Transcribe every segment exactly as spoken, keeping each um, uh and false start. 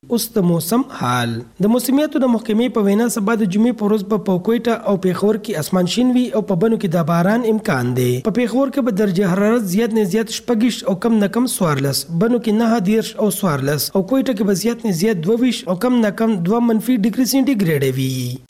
اوس د موسم حال. د موسمیاتو د محکمې په وینا سبا د جمعې په ورځ په کوټا او پیښور کې اسمان شین وي او په بنو کې د باران امکان دی. په پیښور کې به درجه حرارت زیات نه زیات شپږ او کم نه کم څوارلس، بنو کې نه دیرش او څوارلس، او کوټا کې به زیات نه زیات دوه ویشت او کم نه کم دوه منفي ډیګري سینټیګریډ وي.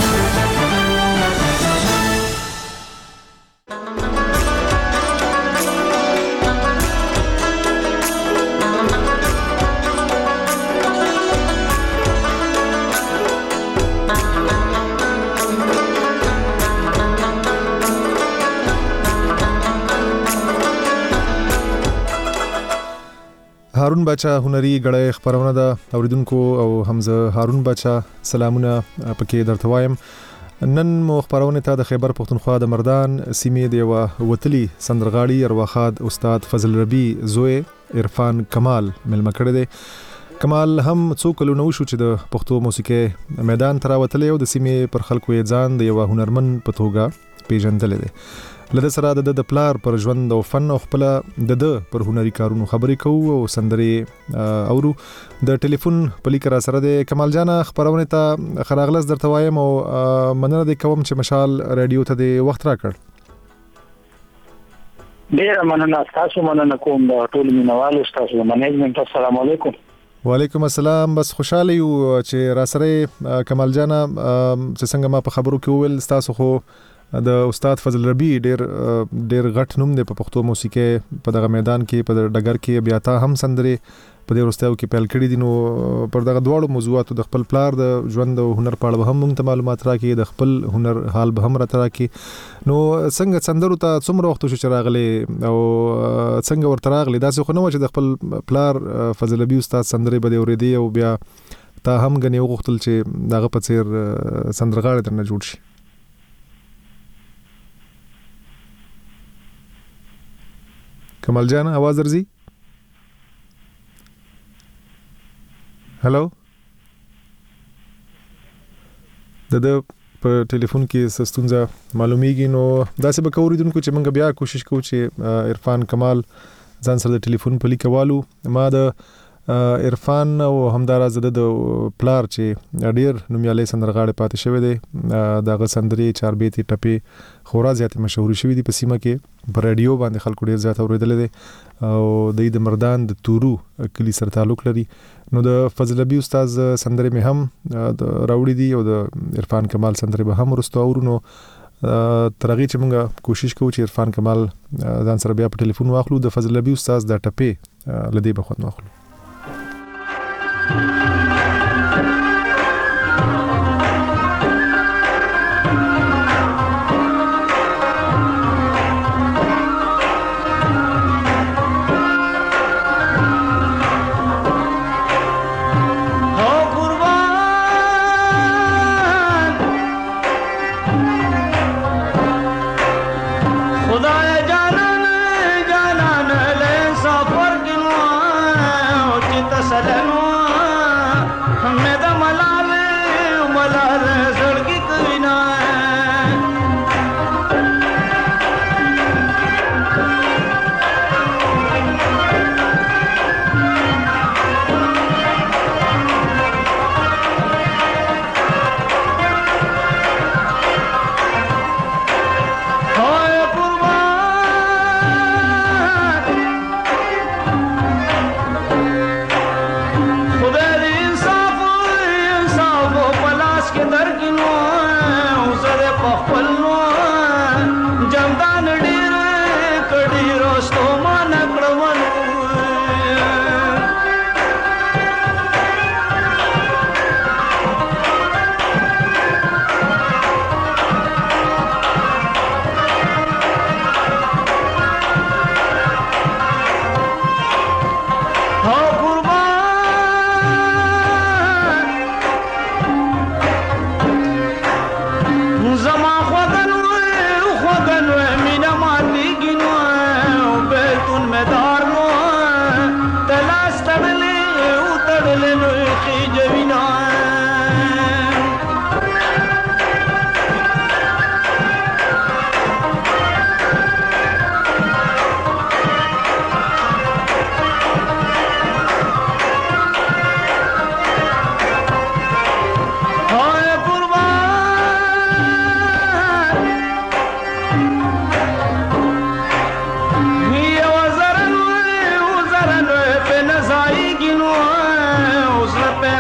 هارون بچا هنري غړې خبرونه ده اوریدونکو او حمزه هارون بچا سلامونه پکې درته وایم. نن مو خبرونه ته د خیبر پختونخوا د مردان سیمې دی و وتلی سندرغاړي ارواخاد استاد فضل ربی زوی عرفان کمال ملما کړی دی. کمال هم څو کلونه وشو چې د پښتو موسیقي میدان تر وتلی او د سیمې پر خلکو یې ځان د یو هنرمن په توګه پیژندل دي. لده سره د د پلار پر ژوند او فن او خپل د د پر هنري کارونو خبرې کوو او سندري اورو. د ټلیفون په لیک را سره د کمال جان خبرونه ته خراغلس درته وایم او مننه د کوم چې مشال رادیو ته د وخت راکړ. ډیر مننه تاسو مننه کوم د ټول مینوالو تاسو منیجمنت. السلام علیکم. وعلیکم السلام. بس خوشاله یو چې را سره کمال جان چې څنګه ما په خبرو کې وویل تاسو خو د استاد فضل ربی ډیر ډیر غټ نوم دی په پښتو موسیقي په دغه میدان کې په ډګر کې بیا تا هم سندري په دې ورستیو کې پیل کړی دي. نو پر دغه دواړو موضوعاتو د خپل پلار د ژوند او هنر په اړه هم موږ ته معلومات راکړي، د خپل هنر حال به هم راته راکړي. نو څنګه سندرو ته څومره وخت شو چې راغلی او څنګه ورته راغلی؟ داسې خو نه و چې د خپل پلار فضل ربی استاد سندري به دې اورېدي او بیا تا هم غنې وغوښتل چې دغه په څیر سندرغاړی درنه جوړ شي؟ کمال جان आवाज ورزي؟ هلو د د په ټلیفون کې سستونزه معلومیږي. نو داسې به کوریدونکو چې موږ بیا کوشش کوو چې عرفان کمال ځان سره د ټلیفون په لیکوالو ما د عرفان او همدارا زده د پلار چې ډیر نومیالي سندرغاړي پاتې شوی دی. دغه سندري چاربېتي ټپي خورا زیات مشهور شوی دی په سیمه کې، په رادیو باندې خلکو ډیر زیات اوریدل دي او د مردان د تورو کلی سره تعلق لري. نو د فضل ربی استاد سندري مې هم د راوړي دي او د عرفان کمال سندري به هم ورستو اورو. نو ترغه چې موږ کوشش کوو چې عرفان کمال ځان سره بیا په ټلیفون واخلو، د فضل ربی استاد د ټپي لدی به خود واخلو. خدای جانان جانان له سفر کې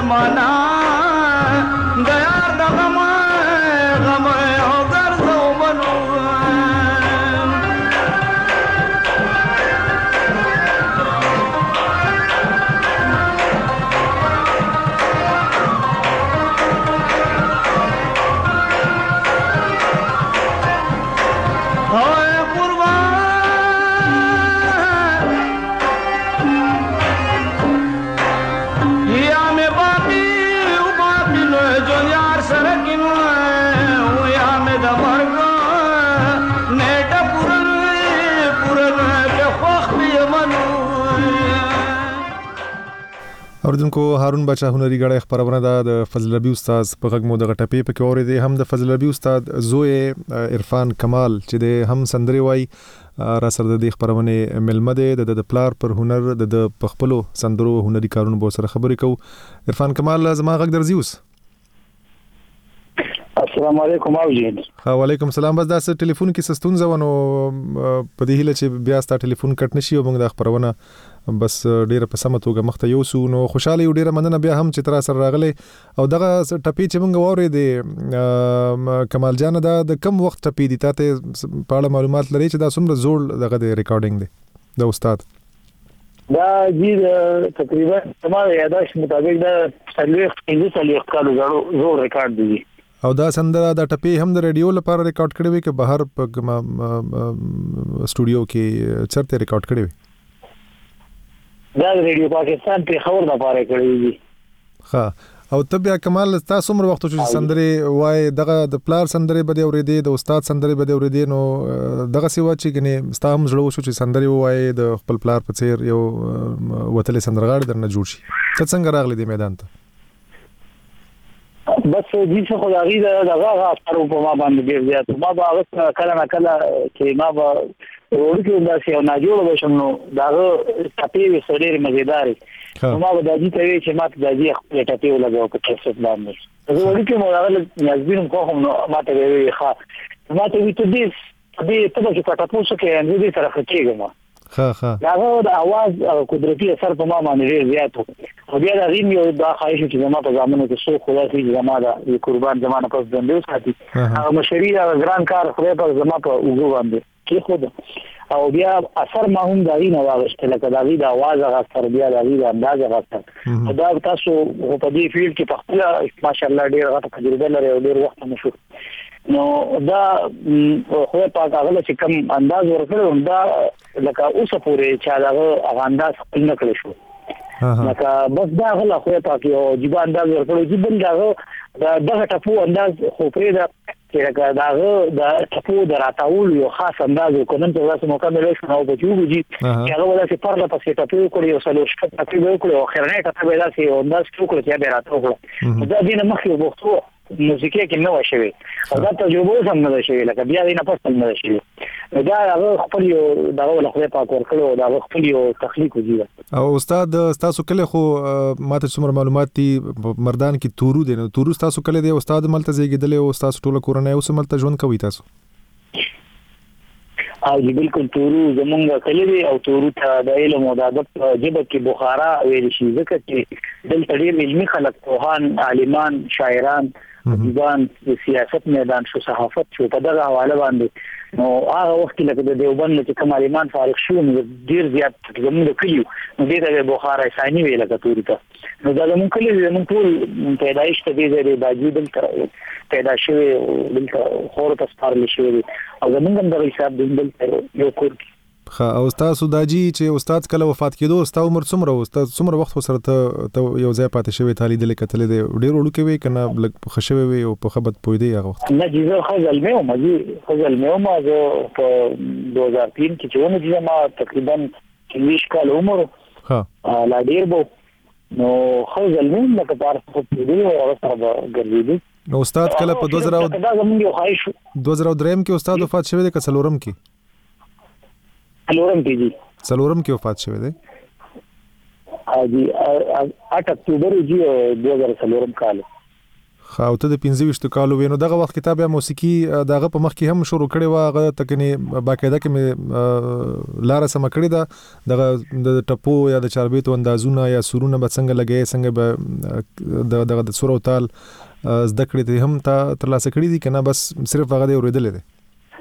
زمانہ دیار دا غم غم او گرزو بنو اوریدونکو هارون بچا هنري غړی خبرونه ده د فضل ربی استاد په غږ مو د غټپې په کې اورېدې هم د فضل ربی استاد زوی عرفان کمال چې د هم سندري وای را سره د خبرونه ملمه ده د پلار پر هنر د پخپلو سندرو هنري کارونو بو سره خبرې کو عرفان کمال زما غږ درځي اوس السلام علیکم اوجین ها وعلیکم السلام بس دا سره ټلیفون کې سستون ځونو په دې هله چې بیا ست ټلیفون کټ نشي او موږ د خبرونه بس ډیره په سمه توګه مخته یو سو نو خوشاله یو ډیره مننه بیا هم چې تر سره راغله او دغه ټپی چې موږ ووري دي کمال جان دا د کم وخت ټپی دي ته په اړه معلومات لري چې دا څومره زوړ دغه د ریکارډینګ دی د استاد دا جی تقریبا تمام یاداش مطابق دا څلوي انځه څلوي کالو زوړ ریکارډ دی او دا سندره دا ټپی هم د ریډیو لپاره ریکارډ کړی وي که بهر په سټوډیو کې چرته ریکارډ کړی وي دا ریډیو پاکستان په خبر د پاره کړی دی ها او ته بیا کمال تاسو عمر وخت چې سندره وای دغه د پلار سندره بده اورېدې د استاد سندره بده اورېدې نو دغه سی و چې کني ستام زړه شو چې سندره وای د خپل پلار په څیر یو وتلې سندرغاړي درنه جوړ شي ته څنګه راغلی دی میدان ته بس دې څه خو دغه دغه اثر په ما باندې ډیر زیات ما به کله نه کله چې ما به ورته داسې او ناجوړ بشم نو داغه ټپی وي سړی مزیدار نو ما به دځي ته وی چې ما ته دځي خپل ټپی ولګاو په کیسټ باندې زه ورته مو راغله نازبین کوم نو ما ته وی ښه ما ته وی ته دې دې ته چې پټه پوسو کې ان دې سره خچېګم ها ها داغه د आवाज او قدرتي اثر په ما باندې ډیر زیات او بیا دا غیم یو دا خواهش چې زما په ځامنو کې څو خدای چې زما د قربان زمانه پس دندې ساتي هغه مشري او ګران کار خدای په زما په وګو باندې کې خود او بیا اثر ما هم داغي نه واغشته لکه داغي د आवाज هغه اثر بیا داغي د انداز هغه اثر دا تاسو په دې فیلډ کې په خپل ماشاءالله ډیر غټه تجربه لري او ډیر وخت مشو نو دا خو په هغه چې کوم انداز ورکړو دا لکه اوسه پورې چې هغه انداز خپل نه کړی شو لکه بس دا غلا خو په کې او جيبه انداز ورکړو چې بل دا دغه ټپو انداز خو پرې دا چې داغه د ټپو د راتاول یو خاص انداز وکړم چې تاسو مکمل شو نو په جوړ جی هغه ولا چې پرله پسې ټپو کړی او سلو شپه ټپو وکړو او خیرنه ټپو دا چې انداز وکړو چې به راتاو دا دینه مخې وبختو موسیقي کې نو شوی او دا تجربه سم نه شوی لکه بیا دینه پس نه شوی دا هغه خپل یو دغه له خپل پاک ورکړو دا خپل یو تخلیق وجیده او استاد تاسو کله خو ماته څومره معلومات دي مردان کې تورو دي نو تورو تاسو کله دی استاد ملته زیږیدل او استاد ټوله کورنۍ اوس ملته ژوند کوي تاسو او جی بالکل تورو زمونږ کلی دی او تورو ته د علم او د ادب جبه کې بخارا ویل شي ځکه چې دلته ډېر علمي خلک پوهان عالمان شاعران ځان د سیاست میدان شو صحافت شو په دغه حواله باندې نو هغه وخت لکه د دیوبند چې کوم عالمان فارغ شو نو ډیر زیات زموږ کلیو نو دې د بخارا ثاني ویل کتوري ته نو دا زموږ کلی زموږ ټول پیدایش ته دې زری باجی دلته پیدا شوی دلته خور ته سپارل شوی او زموږ هم د حساب دلته یو کور خا او تاسو داجی چې استاد کله وفات کېدو استاد عمر څومره استاد څومره وخت سره ته یو ځای پاتې شوی تالي دل کتل دی ډیر وړو کې وی کنه لږ خښوي وی او په خبرت پوي دی هغه وخت نه جزو خزل مې او مې خزل مې ما زه په دو هزار تین کې چې ونه دي ما تقریبا چلیش کال عمر ها لا ډیر بو نو خزل مې لکه تاسو په دې او سره ګرځېدي نو استاد کله په دو هزار دا زموږ یو خواهش دو هزار درې کې استاد وفات شوی دی که څلورم کې څلورم کې دي څلورم کې وفات شوی دی ا دي اټ اکتوبر جی دو هزار څلورم کال خو ته د پنځه ویشت کالو وینو دغه وخت کتاب یا موسیقي دغه په مخ کې هم شروع کړي و هغه تکني باقاعده کې لار سم کړی دا دغه د ټپو یا د چاربیتو اندازونه یا سورونه به څنګه لګي څنګه به دغه د سور او تال زده کړې ته هم تا ترلاسه کړی دي کنه بس صرف هغه دی اوریدل دي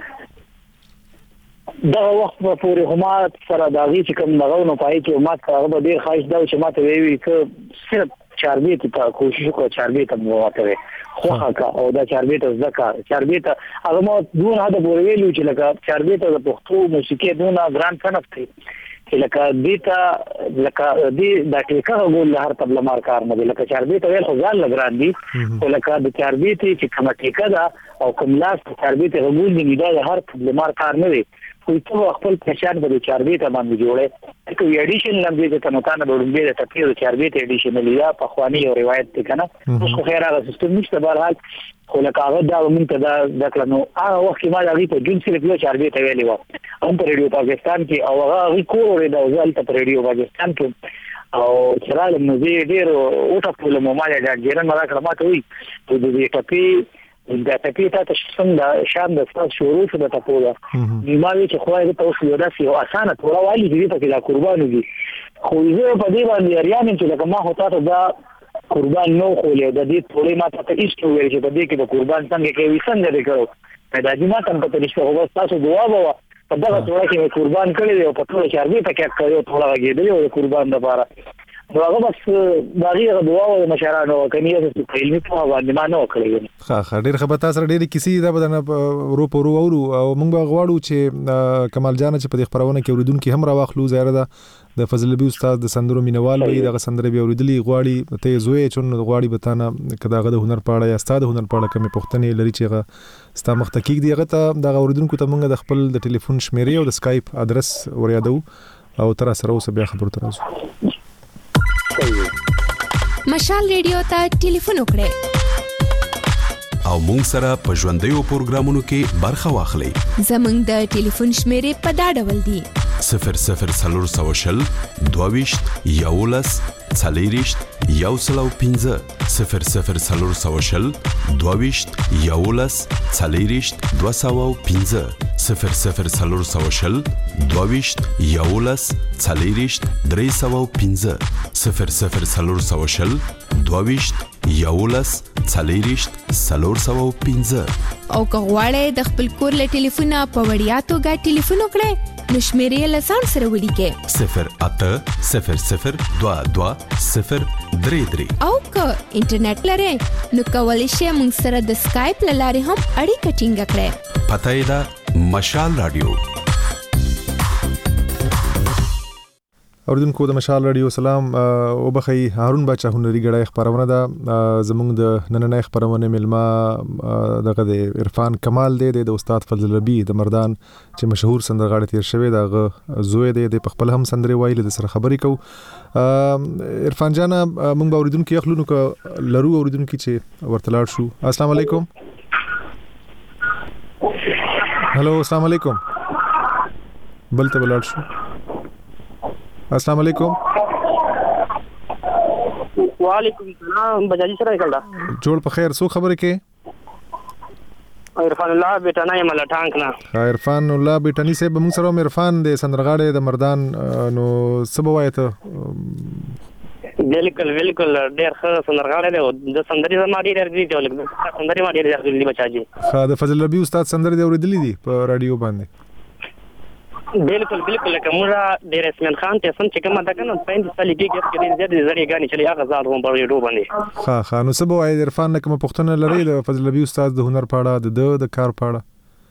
دا وخت په پوره هم سره داږي چې کوم دغه نو پای کې ما هغه به ډیر خواهش دا چې ما ته وی چې صرف چاربیت ته کوشش وکړه چاربیت ته وواته خو کا او دا چاربیت زکه چاربیت هغه مو دون هدا پوره ویلو چې لکه چاربیت د پښتو موسیقي دونه ګران صنف دی چې لکه دیتا لکه دی دا ټیکه غول هر تبل مار کار نه لکه چاربیت ویل خو ځان لګران دي او لکه د چاربیت چې کومه ټیکه دا او کوم لاس چاربیت غول دی دا هر تبل مار کار نه دی خو ته خپل پېښان به چاربیت باندې جوړه کوي اډیشن لمبي د تنوتانه وړاندې د تفسیر چاربیت اډیشن لیا په خواني او روایت ته کنه اوس خو خیر هغه سیستم نشته بهر حال خو لکه هغه دا موږ ته دا د کلنو هغه وخت ما دا غي په جون سره یو چاربیت ویلی و هم په ریډیو پاکستان کې او هغه ریکورډ دا ځل په ریډیو پاکستان کې او چرال موزي ډیر او ټاکل مو ما دا جيران ما کړماته وي د دې ټپي دا ټپي ته څنګه شام د څو شروع شو د ټپو دا نیمه چې خوای ته اوس یو داسې او اسانه تورا والی دې په کې دا قرباني دي خو زه په دې باندې اړیان چې لکه ما هوتا ته دا قربان نو خو له دې ټولې ما ته هیڅ ویل چې په دې کې د قربان څنګه کې وي څنګه دې کړو دا دې ما ته په تاسو هو تاسو دعا وو په دغه ټول کې قربان کړی دی او په ټول چاربي ته کې کړو ټول غېدلی او قربان د لپاره هغه بس باغی دعا او مشرانو کني چې په علمي په باندې ما نه وکړي ښه ښه ډېر خبر تاسو ډېر کیسې دا بدن ورو پرو اورو او موږ به غواړو چې کمال جان چې په دې خبرونه کې اوریدونکو هم راوخلو زیاده ده د فضل نبی استاد د سندرو مینوال وي دغه سندره به اوریدلی غواړي ته زوی چون غواړي بتانه کداغه د هنر پاړه یا استاد هنر پاړه کومه پښتنې لري چې هغه ستا مختکیک دی هغه ته د اوریدونکو ته موږ د خپل د ټلیفون شمیرې او د سکایپ ادرس وريادو او تر سره اوس بیا خبرو ترازو مشال ریډیو ته ټلیفون وکړئ او مونږ سره په ژوندیو پروګرامونو کې برخه واخلئ. زمونږ د ټلیفون شمیرې په دا ډول دي: صفر صفر څلور سوه شل دوه ویشت یولس څلېرویشت یو سل او پنځه صفر صفر څلور سوه شل دوه ویشت یولس څلېرویشت دوه سوه او پنځه صفر صفر څلور سوه شل دوه ویشت یولس څلېرویشت درې سوه او پنځه صفر صفر څلور سوه شل دوه ویشت یولس څلېرویشت څلور سوه او پنځه او که غواړئ د خپل کور له ټلیفونه په وړیا توګه ټلیفون وکړئ نو شمیرې له ځان سره ولیکئ صفر اته صفر صفر دوه دوه صفر درې درې او که انټرنیټ لرئ نو کولی شئ موږ سره د سکایپ له لارې هم اړیکه ټینګه کړئ. پته یې ده مشال رادیو. اوریدونکو د مشال رادیو سلام او بخی هارون بچا هنري غړای خبرونه ده زموږ د نننې خبرونه ملما دغه د عرفان کمال دی د استاد فضل ربی د مردان چې مشهور سندرغاړی تیر شوی دغه زوی دی د خپل هم سندري وایي د سره خبرې کو عرفان جان موږ به اوریدونکو یخلونو ک لرو اوریدونکو چې ورتلاړ شو. السلام علیکم. هلو السلام علیکم. بلته بلاړ شو. السلام علیکم. وعلیکم السلام. بجاجي سره کړه جوړ په خیر سو خبره کې عرفان الله بیٹانی مل ټانک نه عرفان الله بیٹانی سے موږ سره عرفان د سندرغاړي د مردان نو سبوایته بالکل بالکل ډېر ښه سندرغاړی دی او د سندري زما ډېر دی ډول سندري ما ډېر دی بچاجي ښه د فضل ربی استاد سندري دی اوریدلی دی په رادیو باندې بالکل بالکل کومه ډېر اسمان خان ته سم چې کومه دا کنه پاین د سالي کې کې ډېر زیات زړی غاني چې هغه ځان هم په ریډیو باندې ښه ښه نو سبوای عرفان نه کوم پښتنه لري د فضل ربی استاد د هنر پاړه د د کار پاړه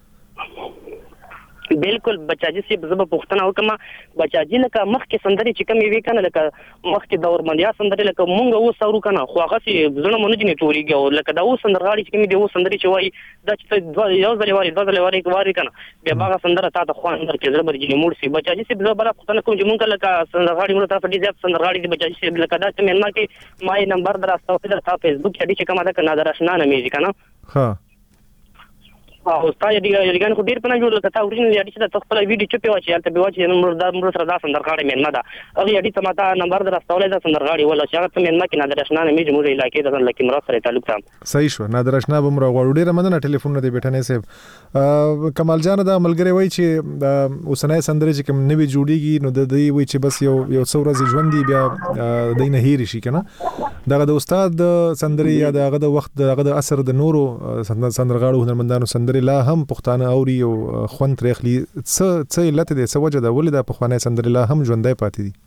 بالکل بچاجي سي زب پښتنه حکم بچاجي لکه مخ کې سندري چې کوم وی کنه لکه مخ کې دور باندې سندري لکه مونږ و سورو کنه خو هغه سي زړه مونږ نه ټوريږي او لکه دا و سندرغاړي چې کوم دی و سندري چې وای دا چې یو ځلې واري دوه ځلې واري واري کنه بیا هغه سندره تا ته خوان در کې زړه برجني موډ سي بچاجي سي زب پښتنه کوم چې مونږ لکه سندرغاړي مونږ تاسو ډیر سندرغاړي دي بچاجي سي لکه دا چې مېما کې مای نمبر دراسته په فیسبوک کې چې کومه دا کنه درښنا نه میږي کنه ها او ستا یګان خو ډیر پنه جوړ لکه تا اورینل یادی چې د خپل ویډیو چپی واچي البته به واچي نو مردا مر سره دا سندرغاړي مېنما دا هغه یادی ته ماته نمبر درستولې دا سندرغاړي ولا چې هغه ته مېنما کې نادر آشنا نه می جمهوریت علاقې د لکه مراد سره تعلق تام صحیح شو نادر آشنا به مر غوړ ډیر مننه ټلیفون نه دی بیٹنه صاحب کمال جان دا ملګری وای چې د اوسنۍ سندرې چې کوم نوی جوړیږي نو د دې وای چې بس یو یو څو ورځې ژوند دی بیا د نه هېری شي کنه دغه د استاد سندرې یا دغه د وخت دغه د اثر د نورو سندرغاړو هنرمندانو سندرې لا هم پښتانه اوري او خوند ترخلی څه څه علت دې څه وجه ده ولې د پښتني سندرې لا هم ژوندۍ پاتې دي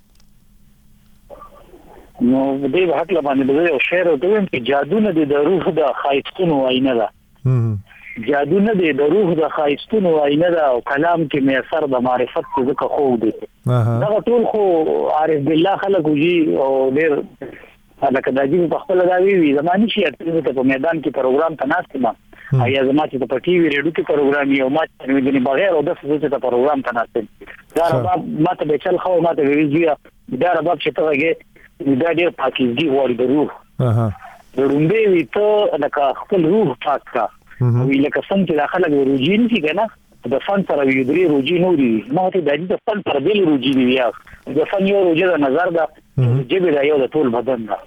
نو دې په حق باندې د یو شعر د ویم چې جادو نه د روح د خایستونو آینه ده جادو نه د روح د خایستونو آینه ده او کلام کې مې اثر د معرفت څخه خو دی دا ټول خو عارف بالله خلق وجي او ډېر لکه د دې په خپل دا وی زماني شي ته په میدان کې پروګرام تناسب ما یا زما چې په ټي وي ریډیو کې پروګرام یو ما چې د بغیر او د څه ته پروګرام تناسب دا رباب ما ته به چل خو ما ته ویږي دا رباب چې ته دا ډېر پاکیزګي وړي د روح اها د رومبه وی ته لکه خپل روح پاک کا وی لکه څنګه چې داخله روجین کی کنه د فن سره وی درې روجي نو دي ما ته د دې فن پر دل روجي دی یا د فن یو روجي د نظر دا جبه دا یو د ټول بدن دا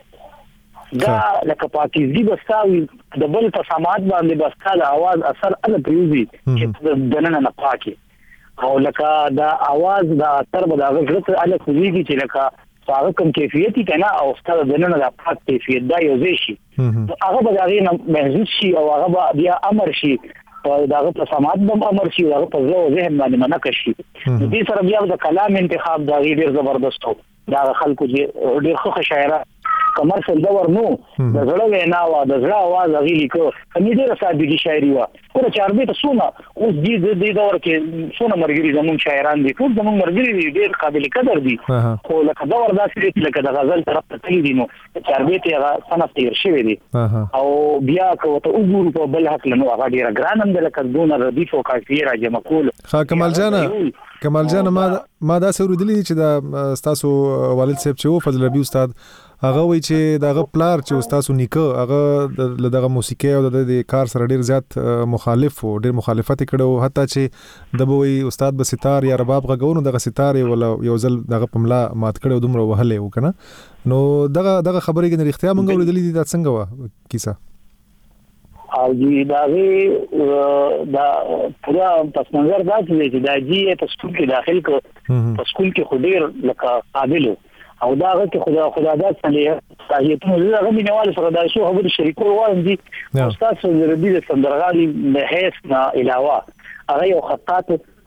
دا لکه پاکیزګي بساوي د بل په سماعت باندې بساله आवाज اثر ال پریوزي چې د دننه نه پاکي او لکه دا आवाज دا تر به دا غږ ال کوزيږي چې لکه هغه کوم کیفیت کنا او ستاسو دننه د پاک کیفیت دا یو ځای شي هغه به دا غي محسوس شي او هغه بیا امر شي داغه په سماعت بم امر شي داغه په زړه ذهن باندې منکه شي دې سره بیا د کلام انتخاب دا ډیر زبردست و دا خلکو چې ډیر ښه شاعران کمرشل دور نو د زړه وینا وا د زړه आवाज غي لیکو کمی ډیر ساده شاعري وا کله چار به ته سونه اوس دې دې دور کې سونه مرګري زمون شاعران دي ټول زمون مرګري ډیر قابل قدر دي خو لکه دور داسې لکه د غزل طرف ته تللی دي نو چار به ته هغه صنف تیر شوی دي او بیا کو ته وګورو په بل حق نو هغه ډیر ګران هم د لکه دون ردیف او کافی را جمع کول ها کمال جان کمال جان ما ما دا سره دلی چې دا تاسو والد صاحب چې و فضل ربی استاد هغه وی چې دغه پلار چې تاسو نیکه هغه دغه موسیقي او د کار سره ډیر زیات مخالف او ډیر مخالفت کړو حتی چې د بوي استاد به ستار یا رباب غوونو دغه ستاره ولا یو ځل دغه پملا مات کړو دومره وهله وکنه نو دغه دغه خبرې کې اړتیا مونږ ورېدلې دي دا څنګه و کیسه او دی دا دا پورا پس منظر دا چې دا جی په سکول کې داخل کو په سکول کې خډیر لکه قابل او دا هغه کې خدا خدا دا څنګه صحیحتونه زغه مینوال سره دا شو خبر شریکو وایم دي استاد سره د سندرغالي د هیڅ نه علاوه هغه یو خطات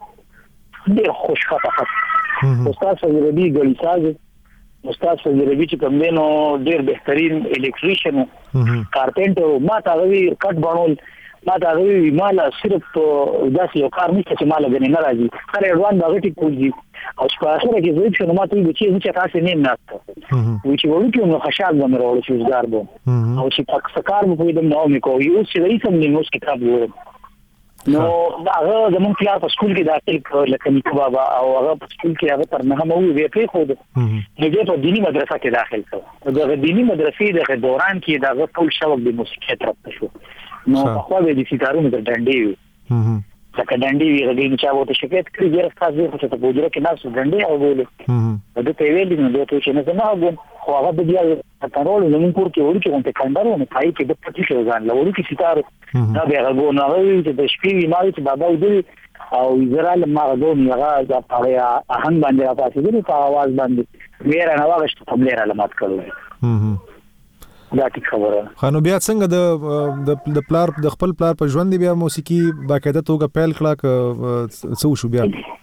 ډیر خوش خطه استاد سره دی ګلیساز استاد سره دی چې کوم دینو ډیر بهترین الیکټریشن کارپنټر ما ته وی کټ بڼول ما ته وی مال صرف داسې یو کار نشته چې مال غنی نه راځي هر اډوان دا غټي کوي او په اخر کې زه چې ما ته وی چې چې تاسو نه نهته وی چې وړو کې نو خشاک باندې راوړل شو زګار بو او چې پک سکار مو په دې نو مې کو یو چې دای سم نیموس کتاب وره نو هغه زمون کلار په سکول کې داخل کړ لکه نیکو بابا او هغه په سکول کې هغه تر نه مو وی په خو د دې په دینی مدرسه کې داخل کړ د دینی مدرسې د دوران کې دا ټول شوق د موسیقي طرف شو نو خو به د سیتارونو د ډنډي وي لکه ډنډي وی غوډي چې وته شکایت کړی ډیر خاص دی چې په بوجره کې ناس ډنډي او بوله د ته ویل نو د ته چې نه نه غو خو هغه د بیا ترول زمون کور کې وړي چې په کندارو نه پای کې د پټي شو ځان لوري کې ستاره دا بیا غو نه وی چې د شپې ما چې بابا ودی او زرال ما غو نه هغه د پاره اهنګ باندې راپاسې دي په आवाज باندې ویره نه واغشت په بلیر علامات کړو دا ټیک خبره خانو بیا څنګه د د پلار د خپل پلار په ژوند بیا موسیقي باقاعده توګه پیل کړه څو شو بیا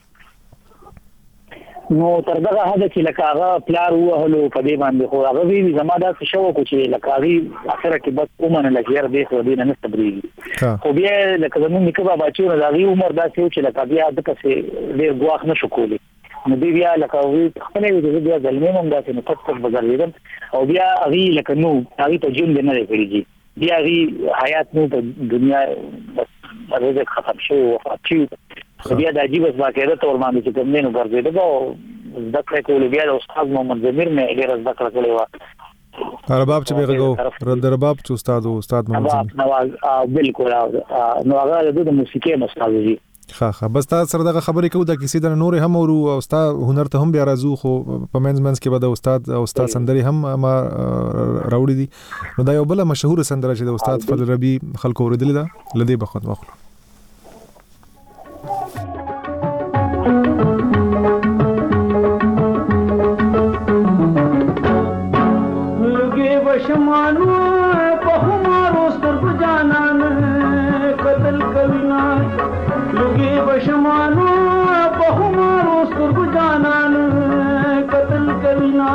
نو تر دغه حد چې لکه هغه پلار وهلو په دې باندې خو هغه وی زما دا شو کو چې لکه هغه اخره کې بس کومه لکه یار دې خو دې نه صبرېږي خو بیا لکه زمون نکبه بابا چې دا غي عمر دا چې لکه بیا د پسې ډېر ګواخ نشو کولی نو دی بیا لکه وی خپل دې بیا ځلمې هم دا چې نو پټ پټ بغلیدم او بیا هغه لکه نو هغه ته جون نه لري بیا هغه حیات نو په دنیا بس هغه ختم شو وفات شو بیا د عجیب واقعیت تور باندې چې کوم نه ورځي دا ذکر کول بیا د استاد محمد زمیر نه ډیر ذکر کړی و رباب چې بغاو رد رباب چې استاد او استاد محمد نواز بالکل نو هغه د موسیقي مستعد دي. ښه ښه بس تاسو سره دغه خبرې کوو د کیسې د نور هم او استاد هنر ته هم بیا راځو خو په منځ منځ کې به د استاد او استاد سندري هم ما راوړي دي. نو دا یو بل مشهور سندره چې د استاد فضل ربی خلکو اوریدلې ده لدی بخښنه واخلو. شمانو په همارو سترګو جانان قتل کوینا لګي بشمانو په همارو سترګو جانان قتل کوینا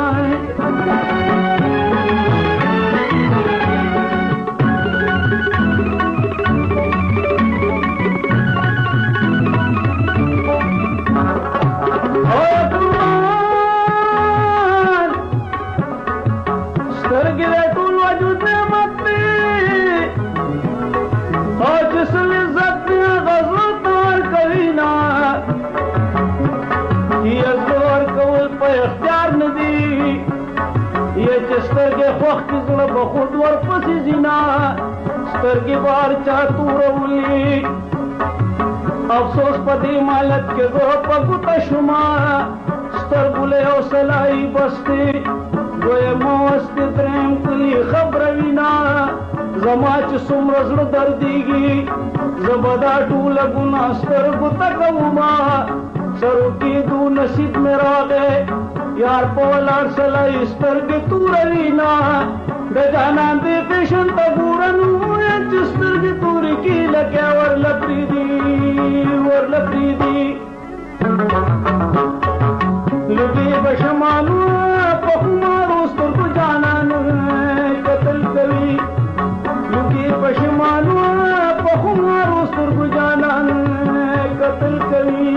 سترګې خوښ زړه په خود ورپسې زینا سترګې بار چا تورولي افسوس په دې مالت کې زه په ګوته شوما سترګو له حوصله‌ای بستې دویم واستې دریم کلي خبره وینا زما چې څومره زړه دردېږي زه به دا ټوله ګناه سترګو ته کوما سرو کېدو نصیب مې راغی یار په ولاړ سلای سترګې توروینا د جانان دې پیشن ته ګورنو چې سترګې تورې کې لکه ورله پرېږدي ورله پرېږدي لګي بشمانو په همارو سترګو جانان قتل کوي لګي بشمانو په همارو سترګو جانان قتل کوي.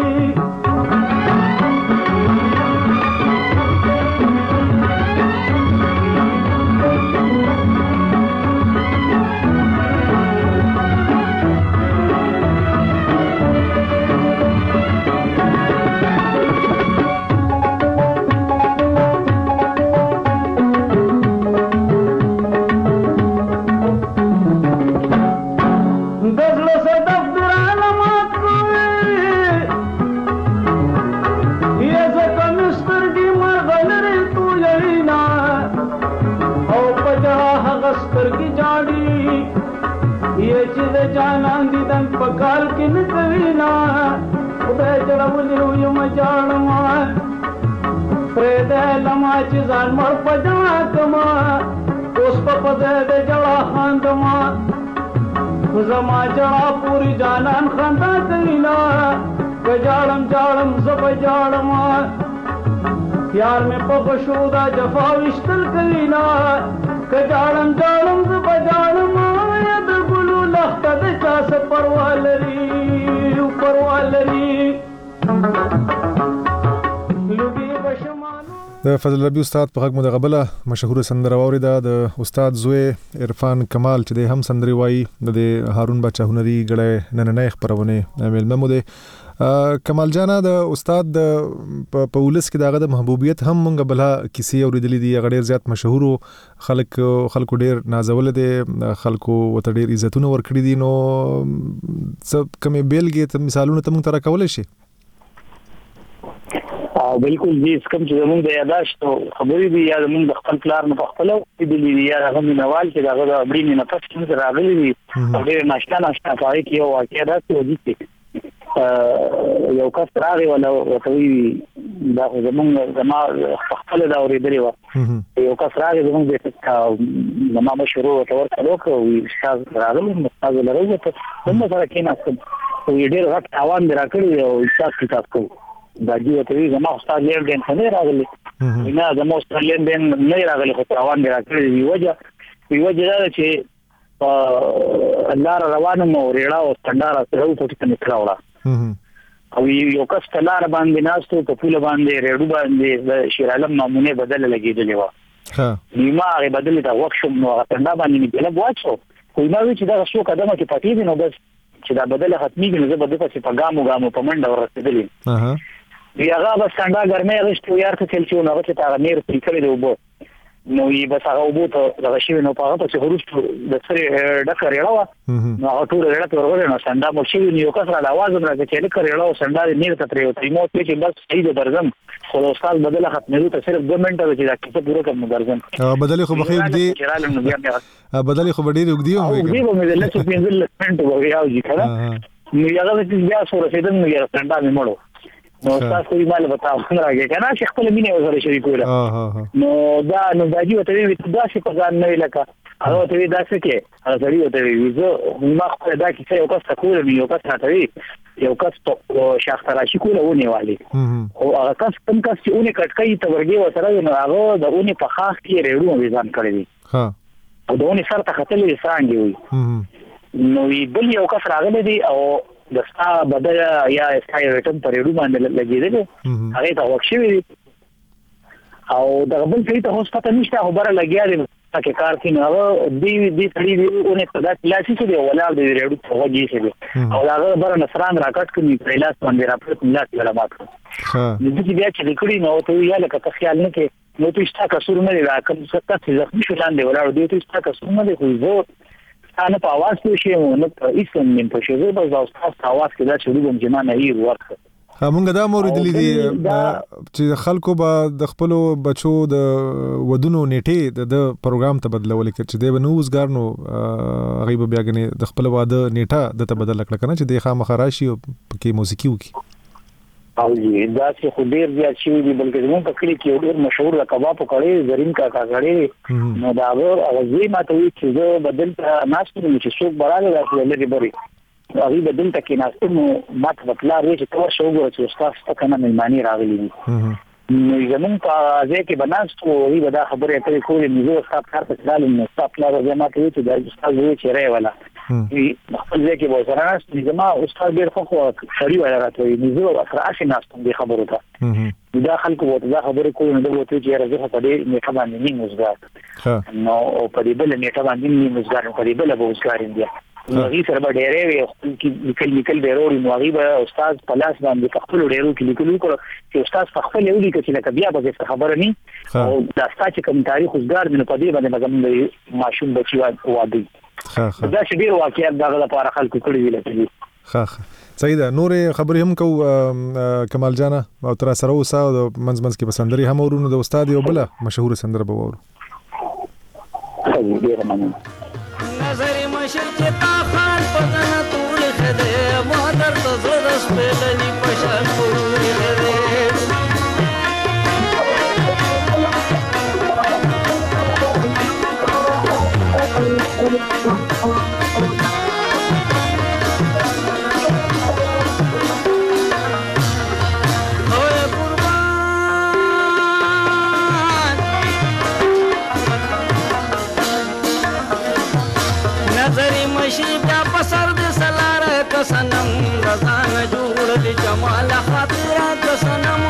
جانان دیدن پکال کې نکوینا خدای جوړولې یو مجاړما پرې دې لما چې ځان مړ پجا کما اوس په پدې دې جلا خاندما زما جلا پوری جانان خندا کینا گجاړم جاړم زب جاړما یار مې په بشودا جفا وشتل کینا گجاړم جاړم زب جاړما لخت د چاس پروالري پروالري لګي بشمانو. د فضل ربی استاد په حق مدغبله مشهور سندره واوریده د استاد زوی عرفان کمال چې د هم سندري وایي د هارون بچا هنري غړې نننې خبرونه ملمه مو ده کمال جانا د استاد په پولیس کې داغه د محبوبیت هم مونږ بلها کیسې اوریدلې دي غډیر زیات مشهور خلک خلکو ډیر نازول دي خلکو وته ډیر عزتونه ورکړي دي نو څه کمې بیلګې ته مثالونه ته مونږ تر کولای شي. او بالکل دې کوم چې زموږ د یاداشت خبرې دي یا زموږ د خپل پلان په خپل دي یا هغه مینوال چې داغه د ابري نه پس څنګه راغلي دي ډېر ناشنا ناشنا پای کې یو واقعیا راځي دي یو کس راغی ولا وتوی دا زموږ زما خپل دا اوریدلی و یو کس راغی زموږ د ما مشروع تور کلو کو استاد راغلی استاد لري ته هم سره کېناستم او ډېر غټ اوان درا کړی او استاد کتاب کو دا جوه ته زما استاد لیر دین څنګه راغلی نه زما استاد لیر دین نه راغلی خو اوان درا کړی دی وجه وی وجه دا چې الله روانم او ریړا او ستندار سره په ټکی نکراوړه او یو کس تلار باندې ناستو په پوله باندې ریډو باندې د شیر عالم نمونه بدل لګیدلې و ها نیمه هغه بدل دا وښوم نو هغه څنګه باندې نیمه بواچو خو ما وی چې دا څو قدمه کې پاتې دي نو بس چې دا بدل ختمي کې زه بده پسې په ګامو ګامو په منډه ورسېدلې اها بیا هغه بس څنګه ګرمه غشتو یار ته چل چې نو هغه ته هغه نیر پریکړې دی وبو نو یې بس هغه وبو ته دغه شی نو په هغه څه هروست د سره ډکه ریړه نو هغه ټول ریړه ته ورغله نو سندا مو شي نو کس را आवाज راځي چې ډکه ریړه سندا یې نیر ته پریو ته مو چې بس صحیح د درځم خو استاد بدله ختمېدو ته صرف دوه منټه چې دا کیسه پوره کوم درځم بدله خو بخیر دی بدله خو ډېر وګ دی او دی په مې له څه پینځل منټه وغیاو چې کړه نو هغه چې بیا سره سیدن نو یې سندا مې مړو نو تاسو کومه مال بتاو راګه کنه چې خپل مینه وزره شریکوله نو دا نو دا دی ته وی ته دا څه په ځان نه لکه هغه ته وی دا څه کې هغه ته وی ته وی زه ما خو دا کې یو کس کول نو یو کس ته وی یو کس ته شاخ تراشی کوله ونی والی او هغه کس کوم کس چې اونې کټکې ته ورګي وسره نو هغه د اونې په خاص کې ریړو میزان کړی دی ها او د اونې سره ته خطلې سانګي وي نو وی بل یو کس راغلی دی او د ستا بدل یا اسکای ریټم پرېړو باندې لګیدل هغه ته وښوي او د بل څه ته هوس پته نشته خبره لګیا دي چې کار کین هغه دی دی تړي دی اونې په داس لاسي څه دی ولر دی ریړو ته وږي څه او هغه بر نصران راکټ کوي په لاس باندې راپټ ملاس ولا مات ها د دې بیا چې لیکړي نو ته یا لکه خیال نه کې نو ته شتا کسور نه راکم څه څه زخمي شو لاندې ولر دی ته شتا کسور نه دی خو زه انا په आवाज کې شی نو په اسم من په شی زه به تاسو په आवाज کې دا چې دوم جمانه یې ورکه همغه دا مورید لیدي چې خلکو به د خپل بچو د ودونو نیټه د پروګرام ته بدلول کې چې د نوزګار نو غیب بیا غني د خپل واده نیټه د ته بدل کړه کنه چې د خامخ راشي او کې موسیقي وکي او دا چې خو ډیر زیات شي دي بلکې زموږ په کلی کې ډیر مشهور کباب کړي زرین کا کا کړي نو دا هغه زوی ماته وی چې زه بدل ته ناشته چې څوک براله راځي لري بری هغه بدل ته کې ناشته نو ماته بتلا وی چې تور شو غوړ چې استاد څه کنه مېلمانی راغلي نو زموږ په ځای کې بناستو وی دا خبره ته کولې نو زه استاد کار ته ځلم نو استاد لا راځي ماته وی چې دا استاد وی چې راي ولا وی خپل ځای کې به سره ناست دي زما استاد ډیر خو خړی ولا راځي نو زه اخر عاشي ناست دي خبره ته دا خلکو وته دا خبره کوي نو دوی ته چې راځي په دې نه خبرې نه موزګار نو په دې بل نه خبرې نه موزګار په دې بل به موزګار دی نو هی سره به ډېرې وي خپل کې لیکل لیکل به وروړي نو هغه به استاد په لاس باندې خپل ډېرو کې لیکلو کړو چې استاد په خپل یو لیکل چې بیا به خبره نه او دا ستاسو کوم تاریخ وزګار دی نو په دې باندې مګم ماشوم بچي واده ها ها دا چې ډیر واقعیت دغه لپاره خلکو کړی ویل کېږي ها ها صحیح ده نورې خبرې هم کو کمال جانا او تر سره اوسه د منځ منځ کې بسندري هم ورونه د استاد یو بل مشهور سندره به ورو نظر مشر چې تا خان پدنه ټول خده مادر ته زړه سپېلني پشان پورې خده سنم رضان جوړ دي جمال خاطرات سنم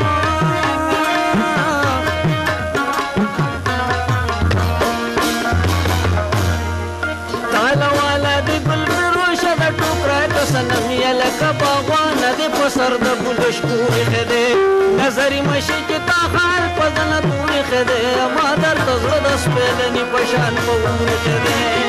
تعال والا دي ګل فروش د ټوکرا سنم یل کباغوان دي پسر د ګلش کوې خده نظر مشي چې تا حال پزنه توې خده ما در تزړه د سپېلني پشان پور خده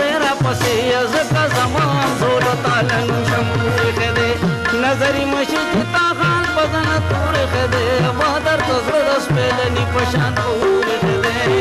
نظر مشي پورې خدای ما در تزړه د سپېلني په شان پورې خدای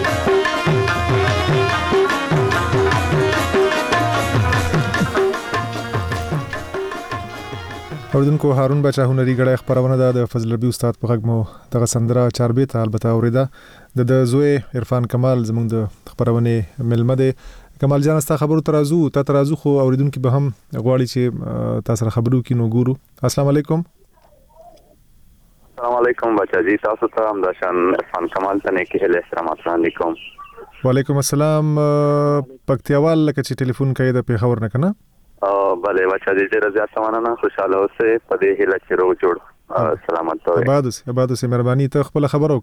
اوردونکو هارون بچا هنري غړی خبرونه ده د فضل ربی استاد په غږ مو دغه سندره چاربې ته البته اوریدا د زوی عرفان کمال زموږ د خبرونه ملمه ده کمال جان ستا خبرو ترازو ته ترازو خو اوریدونکو به هم غواړي چې تاسو سره خبرو کې نو ګورو السلام علیکم السلام علیکم بچا جی تاسو ته هم د شان عرفان کمال ته نه کې له سلام علیکم وعلیکم السلام پکتیاوال لکه چې ټلیفون کوي د پیښور نه کنه او بله بچا دې ډېر زیات مننه خوشاله اوسئ په دې هیله چې روغ جوړ سلامت اوسئ آباد اوسئ آباد اوسئ مهرباني ته خپل خبر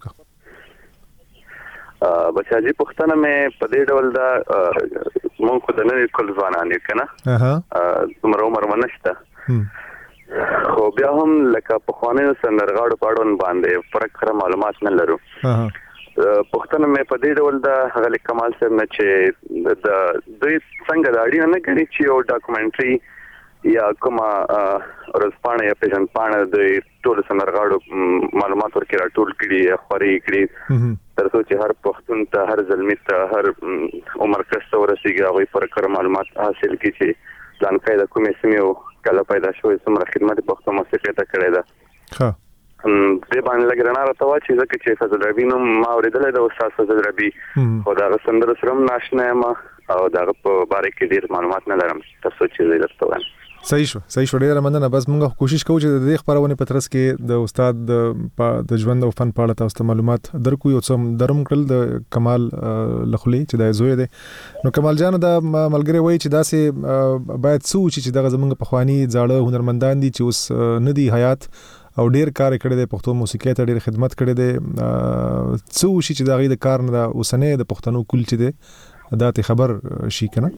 وکړه بچا جی پښتنه مې په دې ډول دا مونږ خو د نړۍ کول ځوانان یو کنه اها عمر عمر منشته خو بیا هم لکه په خوانه سندرغاړو پاړون باندې فرق سره معلومات نه لرو اها پښتنه مې په دې ډول دا غل کمال سره نه چې د دوی څنګه د اړین نه کوي چې یو ډاکومنټري یا کومه ورځپاڼه یا پیژن پاڼه د ټول سندرغاړو معلومات ورکړي راټول کړي خوري کړي تر څو چې هر پښتون ته هر زلمی ته هر عمر کسته ورسیږي هغه پر کار معلومات حاصل کړي چې ځان قاعده کومې سیمه کله پیدا شوې څومره خدمت پښتو موسیقي ته کړې ده ها دې باندې لګرنا راته وا چې ځکه چې فضل ربی نو ما اوریدل د استاد فضل ربی خو دا سندره سره ناشنا ما او دا په باره کې ډیر معلومات نه لرم تاسو چې زه درته وایم صحیح شو صحیح شو ډیر مننه بس موږ کوشش کوو چې د دې خبرونه په ترڅ کې د استاد د د ژوند او فن په اړه تاسو ته معلومات درکو یو څه درم کړل د کمال لخلی چې د زوی دی نو کمال جان دا ملګری وای چې داسې باید سوچ چې دغه زمونږ په خواني ځاړه هنرمندان دي چې اوس نه دی حیات او ډیر کار کړی دی پښتو موسیقي ته ډیر خدمت کړی دی څو شي چې دغه د کار نه اوسنه د پښتنو کول چې دی دا ته خبر شي کنه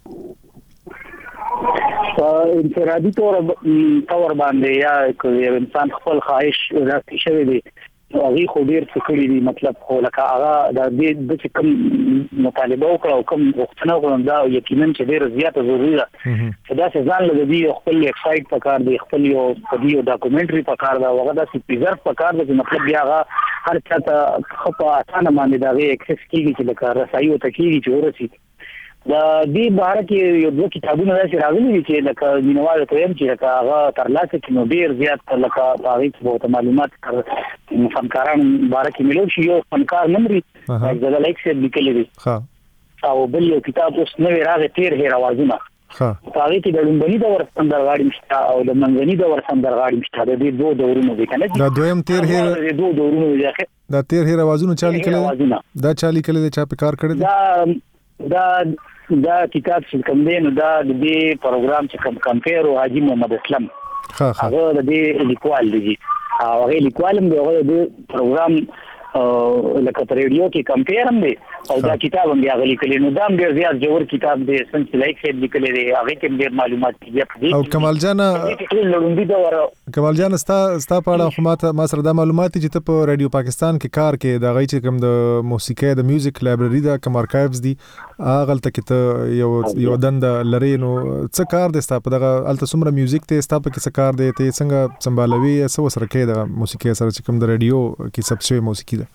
انفرادي تور تور باندې یا انسان خپل خواهش راځي شوی دی هغه خو ډیر څه کړی دی مطلب خو لکه هغه د دې د کوم مطالبه وکړه او کوم وختونه وکړه دا یقینا چې ډیر زیاته ضروري ده چې دا ځان له دې خپل ویب سټ په کار دی خپل یو ویډیو ډاکومنټري په کار دا هغه د سپیزر په کار دی مطلب بیا هغه هر چا ته خپل اسانه باندې دا اکسس کیږي چې د کار رسایي او تکیږي چې ورسي دا دې باره کې یو دوه کتابونه راځي راغلي چې لکه مینوال ته هم چې لکه هغه تر لاسه کې نو ډیر زیات لکه هغه څه معلومات فنکاران باره کې ملو شي یو فنکار نمرې د لایک سره لیکل دي ها او بل یو کتاب اوس نوې راغی تیر هیر اوازونه ها هغه کې د لومبني د ور سندرغاړي مشته او د منځني د ور سندرغاړي مشته د دې دوه دورونو دي کنه دا دویم تیر هیر د دوه دورونو دي دا تیر هیر اوازونه چالي کړي دا چالي کړي چې په کار کړی دا دا دا کتاب چې کوم دی نو دا د دې پروګرام چې کوم کمپیر او حاجی محمد اسلام هغه د دې لیکوال دی هغه لیکوال هم دی هغه د پروګرام لکه په ریډیو کې کمپیر هم دی او دا کتاب هم دی هغه لیکلی نو دا هم ډیر زیات جوړ کتاب دی څنګه لایک سید لیکلی دی هغه کې ډیر معلومات دي او کمال جان کمال جان ستا ستا په اړه خو ماته ما سره د معلومات چې ته په رادیو پاکستان کې کار کې دا غي چې کوم د موسیقي د میوزیک لایبرری دا کوم ارکایوز دي هغه تل ته یو یو دند لري نو څه کار دي ستا په دغه الته سمره میوزیک ته ستا په کې څه کار دی ته څنګه سمبالوي څه سره کې د موسیقي سره چې کوم د رادیو کې سبسوي موسیقي ده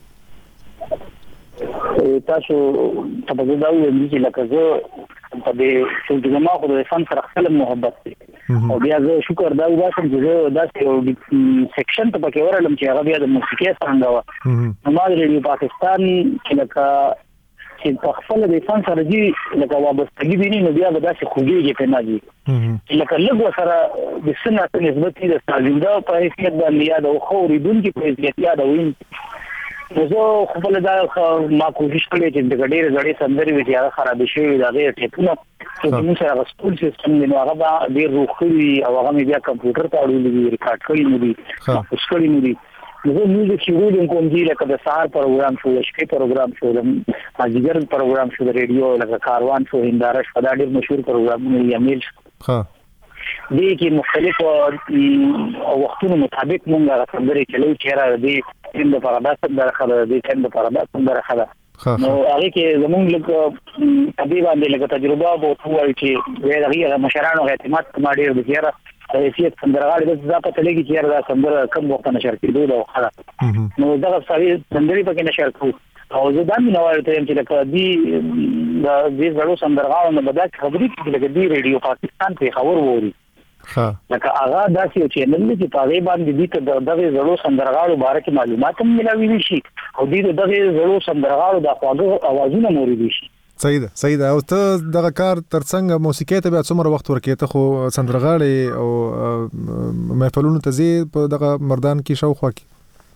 تاسو په دې ډول چې لکه زه په دې چې ما خو د فن سره خپل محبت دي او بیا زه شکر دا واسم چې زه داسې یو سیکشن ته پکې ورلم چې هغه بیا د موسیقي څنګه و نو ما د ریډیو پاکستان چې لکه چې په خپل د فن سره دي لکه وابستګي دي نو بیا به داسې خوږیږي په نه دي لکه لږ سره د سنت نسبت دي د سازنده په حیثیت باندې یاد او خو ریډونکو په حیثیت یاد وین زه خپل دا ما کوشش کړی چې د ګډیر غړي سندري وي چې هغه خراب شي دا غیر ټیپونه چې موږ سره سکول سیستم دی نو هغه ډیر روخي او هغه بیا کمپیوټر ته اړول دي ریکارډ کړی نو دي اوس کړی نو دي زه میوزیک شروع کوم چې لکه د سهار پروګرام شو د شپې پروګرام شو د ماجیګر پروګرام شو د ریډیو لکه کاروان شو هنداره شو دا ډیر مشهور پروګرامونه یا میل ها دې کې مختلف وختونو مطابق موږ راځي چې لو چیرې دې تیم د پراداس درخه دې تیم د پراداس درخه نو هغه کې زمونږ لکه طبيب باندې لکه تجربه بہت وایي چې ویلغه مشرانو اعتماد کوم ډیر د زیاره حیثیت سندرغاړي د ځا په تلګي چې دا سندره کم وخت نشر کېدو دا خلا نو دا سړي سندري پکې نشر کوو او زه دا مې نواره ته چې لکه دی د دې زړو سندرغاړو نه بدا خبرې کې لکه دی ریډیو پاکستان په خبر ووري ها لکه هغه داسې یو چینل دی په هغه باندې دې ته دغه زړو سندرغاړو باره کې معلومات هم ملاوي شي او دې دغه زړو سندرغاړو د خواږه اوازونه موري شي. صحیح ده صحیح ده. او ته دغه کار ترڅنګ موسیقي ته بیا څومره وخت ورکې ته خو سندرغاړي او محفلونو ته زی په دغه مردان کې شاوخوا کې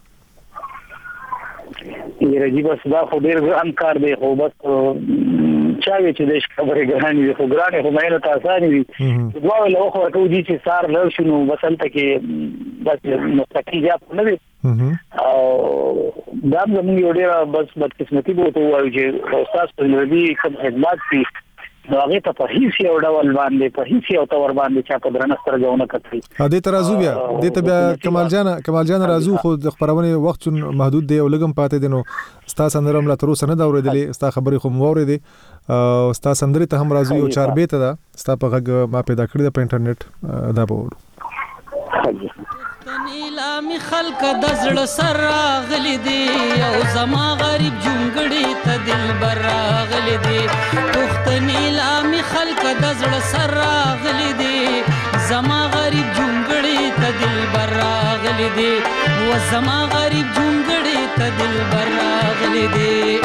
یره جی بس دا خو ډیر ګران کار دی خو بس چاوي چې د خبرې ګران دي خو ګران خو مې نه تاسو دي دوه له خو ته دي چې سار لږ شنو بسنت کې بس مستقیل جاب نه دي او دا موږ یو ډیر بس بدقسمتي بوته وایو چې استاد په دې کوم خدمات دي هغه ته په هیڅ یو ډول باندې په هیڅ یو تور باندې چا په درنه سره ځونه کوي. ا دې ترازو بیا دې ته بیا کمال جان کمال جان رازو خو د خبرونه وخت محدود دی او لګم پاتې دي نو ستا سندرم لا تر اوسه نه دا اورېدلې ستا خبرې خو مو اورېدې او ستا سندري ته هم رازو یو چار بیت ده ستا په غږ ما پیدا کړی په انټرنیټ دا به وړو تنیلا می خلق د زړه سر راغلی دی او زما غریب جونګړی ته دلبر راغلی دی پښتنیلا می خلق د زړه سر راغلی دی زما غریب جونګړی ته دلبر راغلی دی و زما غریب جونګړی ته دلبر راغلی دی.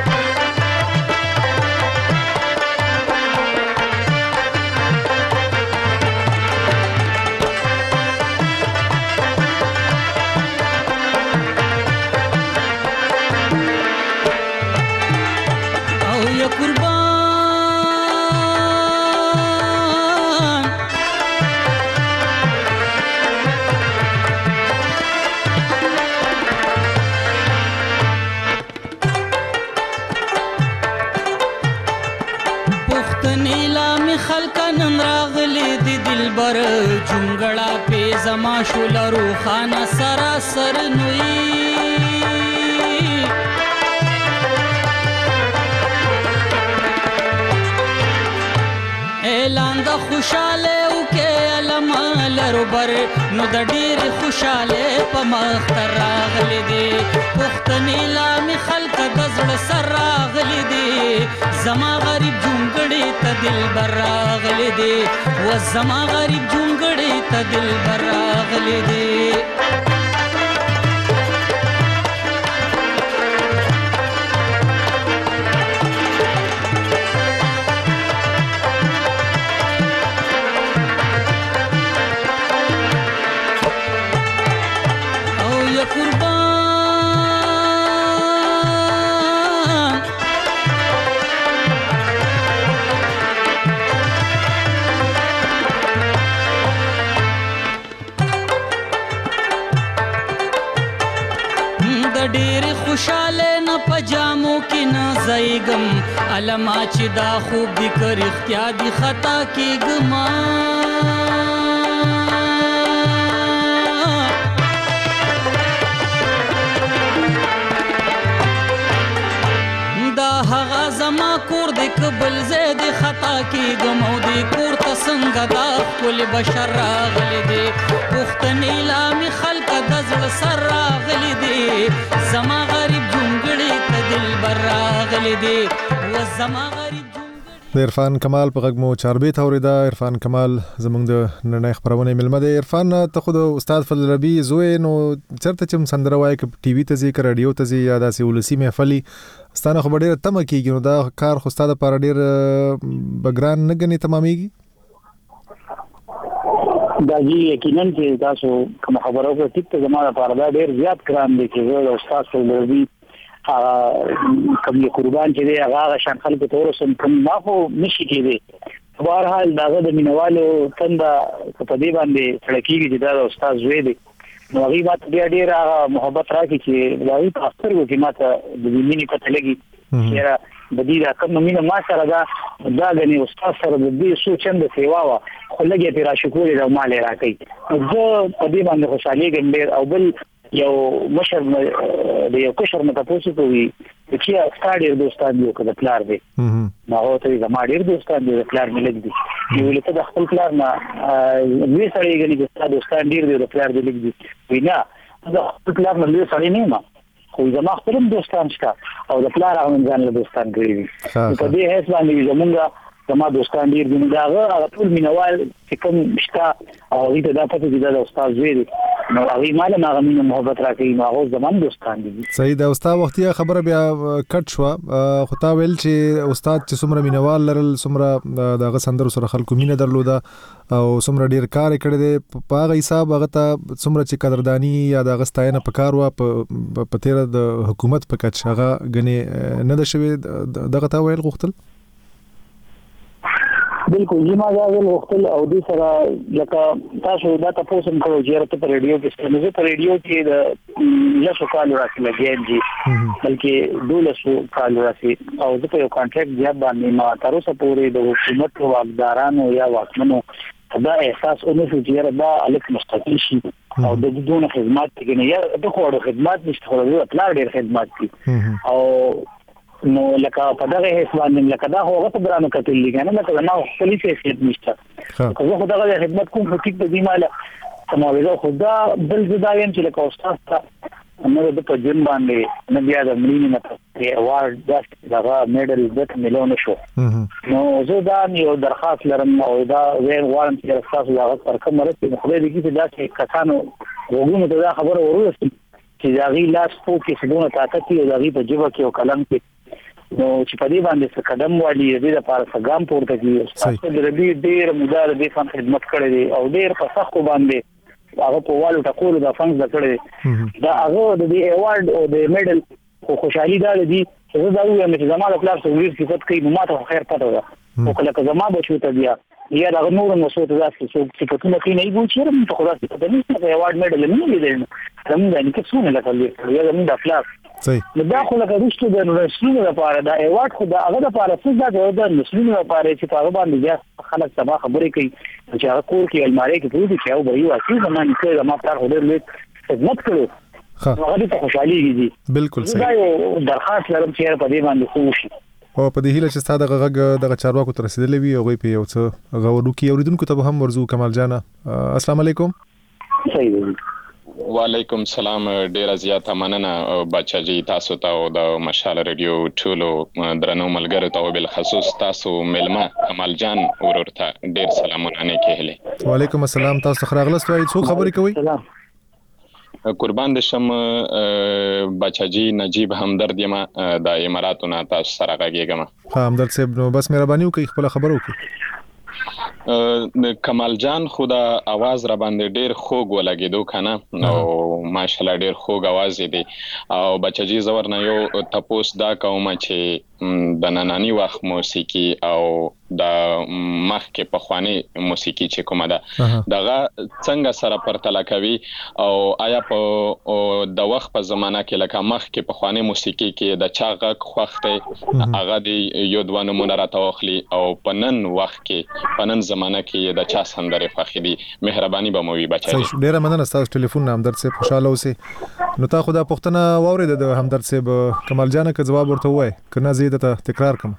جونګړه په زما شولرو خانه سراسر نوئی اعلان د خوشاله او کې علم لرو بر نو د ډیر خوشاله په مختر راغلي دي پښتني لامي خلق د زړه سر راغلي دي زما غریب جونګړي ته دلبر راغلي دي و زما غریب جونګړي ته دلبر راغلي دي. خوشاله نه پجامو کې نه زایګم علما چې دا خوب دي کر اختیار دي خطا کېګم دا هغه زما کور د قبل زید خطا کېګم او د کور ته څنګه دا خپل بشر راغلي دي پښتني لامي خلق د زړه سر راغلي دي زما غریب جونګړي ته دلبر راغلي دي و زما غریب د عرفان کمال په غږ مو چاربیت اوریدا. عرفان کمال زمونږ د نړۍ خبرونه ملمه دی. عرفان ته خود استاد فضل ربی زوی نو چرته چې سندره وای ک ټي وي ته ځي ک رادیو ته ځي یا داسې ولسی محفلي ستانه خو ډیره تم کیږي نو دا کار خو استاد پر ډیر بګران نه غني تمامېږي. دا جی یقینا چې تاسو کوم خبرو کو ټیک ته زموږ لپاره دا ډیر زیات کرام دي چې زه استاد فضل ربی کوم قربان چې دی هغه شان خلکو ته ورسوم کوم ما خو نشي کېدی بهر حال داغه د مینوالو تنده په دې باندې سړکیږي چې دا استاد زوی دی نو هغه ماته بیا ډیر محبت راکړي چې دا په اثر کې ماته د مینې په تلګي چې د دې دا کوم مینه ما سره دا دا غني استاد سره د دې سوچند سیوا وا خو لګي تیر شکر دې مال راکړي زه په دې باندې خوشالي ګم ډیر او بل یو مشر د یو کشر مته پوسو کوي چې ستاره ډیر دوستان دی کله پلار دی نو ته زما ډیر دوستان دی پلار مې لګ دي یو لته د خپل پلار نه وی سړی غني د دوستان ډیر دی د پلار دی لګ دي وینا دا خپل پلار نه لوي سړی نه ما خو زما خپل دوستان شته او د پلار هغه ځان له دوستان کړی په دې هیڅ باندې زمونږ زما دوستان ډیر دي دا هغه ټول مینوال چې کوم شته او دې دا پته دي دا استاد ویل نو هغه مال ما غمینه محبت راکړي نو هغه زمام دوستان دي صحیح دا استاد وختي خبره بیا کټ شو خو تا ویل چې استاد چې څومره مینوال لرل څومره دغه سندرو سره خلکو مینه درلوده او څومره ډیر کار کړی دی په هغه حساب هغه ته څومره چې قدردانی یا د غستاینه په کار وا په تیر د حکومت په کچ هغه غني نه د شوی دغه تا ویل غوښتل بالکل زما دا ویل وختل او دې سره لکه تاسو دا تاسو هم کوئ چې په ریډیو کې ستاسو په ریډیو کې د لاسو کال راځي لګیم جی بلکې دولسو کال راځي او د یو کانټریکټ بیا باندې ما تر اوسه پورې د حکومت واکدارانو یا واکمنو دا احساس اونې چې دا الک مستقل شي او د دونه خدمات کې نه یا د خوړو خدمات نشته خو د پلان ډېر خدمات دي او نو لکه په دغه هیڅ باندې لکه دا هغه ته برانه کتل لګنه لکه نو خپلې خدمت نشته خو دغه خدمت کوم ټیک د دې ماله سماوي خدا بل زدایم چې لکه استاد ته نو د په جن باندې نه بیا د ملي نه په اوارد دغه میډل د مليون شو نو زه دا یو درخواست لرم او دا وین وارم چې تاسو هغه پر کوم مرسته خو دې کې دا چې کسانو وګونو ته دا خبره ورسېږي چې دا غي لاس په کې خدونه طاقت او دا غي په جواب کې او قلم کې نو چې په دې باندې څه قدم والی دې لپاره څه ګام پورته کیږي تاسو د دې ډېر مدار دې فن خدمت کړې دي او ډېر په سخت باندې هغه په والو ټکول د فنګ د کړې دا هغه د دې ایوارډ او د میډل خو خوشحالي دا دي چې دا وایم چې زموږ پلار څو صفات کوي نو ماته خیر پته ده او کله که زموږ بچو ته بیا یا دا نور نو څه ته ځي چې صفاتونه کوي نه یو چې رم په خلاص ته نه څه ایوارډ میډل نه لیدل زموږ د نیکه څونه لکه یا زموږ د پلار صحیح نو دا خو لکه رښتو د نسلونو لپاره دا ایوارډ خو دا هغه لپاره څه دا د نسلونو لپاره چې هغه باندې بیا خلک سبا خبرې کوي چې هغه کور کې الماری کې پروت چې او به یو اصلي زمانه کې زموږ پلار خو ډېر خدمت کړو هغه ته خوشحالي دي بالکل صحیح دا یو درخواست لرم چې په دې باندې خوشي او په دې هیله چې ستاسو دغه غږ دغه چارواکو تر رسیدلې وي او غوي په یو څه غوړو کې اوریدونکو ته هم ورزو کمال جان السلام علیکم صحیح وعلیکم السلام ډیر زیاته مننه بچا جی تاسو ته او د مشال ریډیو ټولو درنو ملګرو ته بل خصوص تاسو ملما کمال جان ورورته ډیر سلامونه نه کېله وعلیکم السلام تاسو خراغلست وای څو خبرې کوي قربان د شم بچا جی نجیب همدرد یم د اماراتونو تاسو سره غږیږم ها همدرد صاحب نو بس مهرباني وکړئ خپل خبرو وکړئ کمال جان خو دا आवाज را باندې ډیر خوږ ولګیدو کنه او ماشاءالله ډیر خوږ आवाज دی او بچی زور نه یو تپوس دا کوم چې د ننانی وخت موسیقي او د مخکې په خواني موسیقي چې کومه ده دغه څنګه سره پرتله کوي او آیا په د وخت په زمانہ کې لکه مخکې په خواني موسیقي کې د چا غږ خوخته هغه دی یو دوه نمونه راټوخلي او په نن وخت کې په نن زمانہ کې د چا سندره خوخي دي مهرباني به مو وي بچی ډیره مننه تاسو ټلیفون نه همدرد صاحب خوشاله اوسئ نو تا خدا پښتنه واورید د همدرد صاحب کمال جان که جواب ورته وای کنه زه د تکرار کوم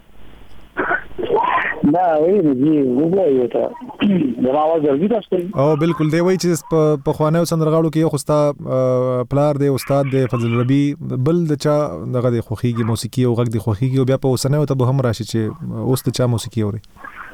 دا وایي دی وګورئ ته دا आवाज ورګی تاسو او بالکل دی وایي چې په خوانه سندرغاړو کې یو خوستا پلار دی استاد دی فضل ربی بل د چا دغه د خوخيږي موسیقي او غږ د خوخيږي او بیا په وسنه ته به هم راشي چې اوس د چا موسیقي اوري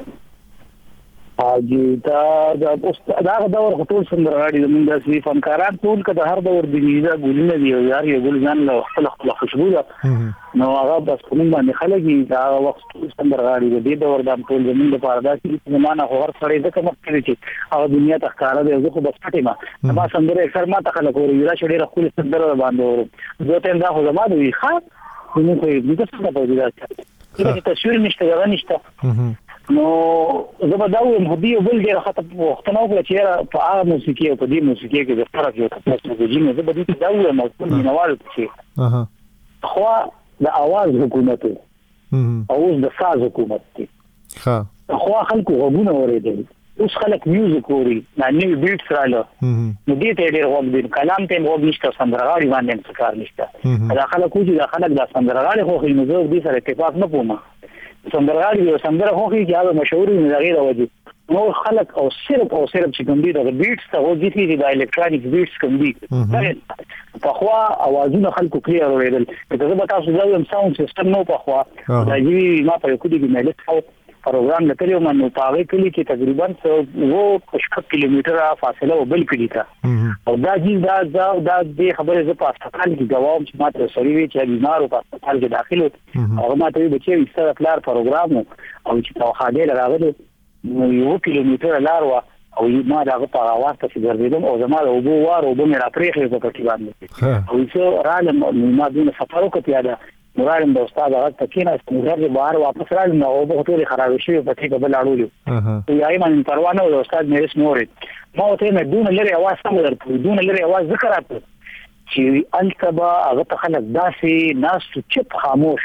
اجي دا دا دا دور ټول سندرغاړي زموږ د سوي فنکاران ټول کده هر دور د نیزه ګولنه دی یار یو ګل ځان له خپل خپل خوشبو ده نو هغه بس کوم باندې خلګي دا وخت سندرغاړي د دې دور د ټول زموږ د پاره د زمانه خو هر سړی د کوم کړی چې هغه دنیا ته ښکارا دی زه خو بس پټه ما سندره اکثر ما ته خلک وري را شډيره خپل سندره باندې ورو زه ته دا خو زما دی ښه نو خو دې څه په دې راځي چې تصویر نشته غو نشته نو زه به دا وایم هدي بل ډیر خطر وختنه وکړه چې په هغه موسیقي او په دې موسیقي کې د فرق یو تاسو د جینو زه به دې دا وایم چې نوال چې اها خو د आवाज حکومت او د ساز حکومت دی ها خو خلکو غوونه اوریدل اوس خلک میوزیک اوري نه نیو بیټس رااله نو دې ته ډېر وخت دی کلام ته مو نشته سندرغاړي باندې څه کار نشته دا خلک کوجي دا خلک دا سندرغاړي خو خې نو زه دې سره اتفاق نه کوم سندرغاړي یو سندره خو کې هغه مشهور نه غیر وځي نو خلک او صرف او صرف چې کوم دي دا بیټس ته وځي چې دا الکترونیک بیټس کوم دي په خوا اوازونه خلکو کلیر اورېدل دا به تاسو دا یم ساوند سیستم نو په خوا دا یی ما په کوډي کې ملت پروګرام لکه یو منو پاوې کلی کې تقریبا وو پښکه کیلومتره فاصله وبل کړی تا او دا جی دا دا د خبره ز په هسپتال کې جواب چې ماته سړی وی چې بیمار په هسپتال کې داخل و او ماته وی چې ایستل پلار پروګرام او چې توخاده راغله یو کیلومتره لار و او ما دا په اواز ته ګرځیدم او زما او بو وار او بو مې را پرېخې په پټي باندې او چې رالم ما دونه سفر وکړ دا مرادم د استاد هغه تکینه ستنګر بهر واپس راځم نو په ټولې خراب شي په ټیکه بل اړولو یای من پروانه او استاد مې رسمورې ما ته مې دون لري اواز سم درته دون لري اواز ذکر راته چې التبا هغه ته خلک داسې ناس چپ خاموش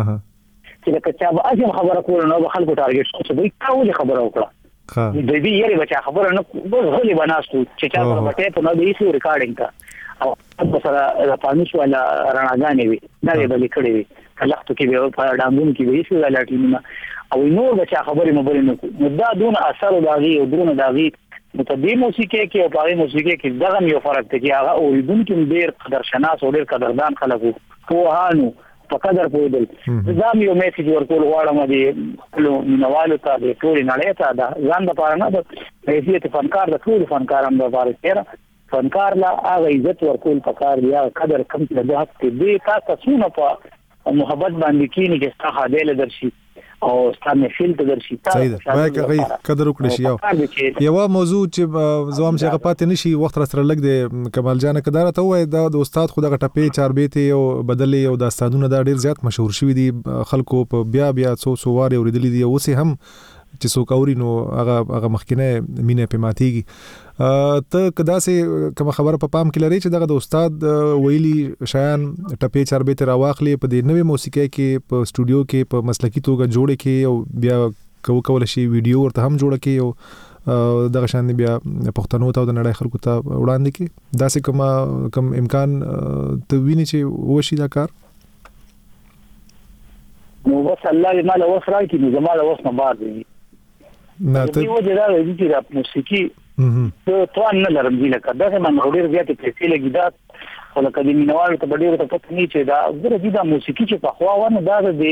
چې لکه چا به اجم خبره کول نو خلکو ټارګټ څه دوی کاوله خبره وکړه د دې یاري بچا خبره نه غلي بناستو چې چا په ټیپ نه دی سو ریکارډینګ کا او په سره د پانیش ولا رڼاګانې وي دا به بلې کړې وي کلهته کې به په ډانګون کې به هیڅ ولاټینه او نور بچا خبرې مبرې نه دا دون اثر داغي او درون داغي متدی موسیقي کې او پاره موسیقي کې دغه یو فرق دی چې هغه اوریدونکو ډیر قدر شناس او ډیر قدردان خلکو کوهانو په قدر پوهیدل دا یو میسج ورکول غواړم دی نو نوالو ته د ټول نړۍ ته دا ځان د پاره نه د حیثیت فنکار د ټول فنکارانو لپاره تیر فنکار لا هغه عزت ورکول پکار دی هغه قدر کم څه د حق دی تاسو څونه په محبت باندې کینی چې تاسو هدايه درشي او ستاسو فیل ته درشي صحیح ده وای هغه قدر وکړي شي یو موضوع چې زوام چې غپات نشي وخت را سره لګ دی کمال جان کدار ته وای دا د استاد خو دغه ټپې چار بیت او بدلې او د استادونو دا ډیر زیات مشهور شوی دي خلکو په بیا بیا څو څو واره اوریدلې دي اوس هم چې څوک اوري نو هغه هغه مخکینه مینه په ماتيږي ته کدا سي کوم خبره په پام کې لري چې دغه د استاد ویلي شایان ټپې چار به تر واخلي په دې نوې موسیقي کې په سټوډیو کې په مسلکي توګه جوړ کې او بیا کو کول شي ویډیو ورته هم جوړ کې او دغه شان بیا پښتنو ته د نړۍ خلکو ته وړاندې کې دا سه کوم کوم امکان ته ویني چې وشي دا کار نو بس الله دې مال وس راکړي نو زماله وس نه بار دی نه ته یو ځای راځي چې د موسیقي ته توان نه لرم ځینې کدا چې من هډیر زیاتې پیسې لګي دا ولکه د مینوالو ته ډېر ته پته نه چې دا ګره دي د موسیقي چې په خوا ونه دا د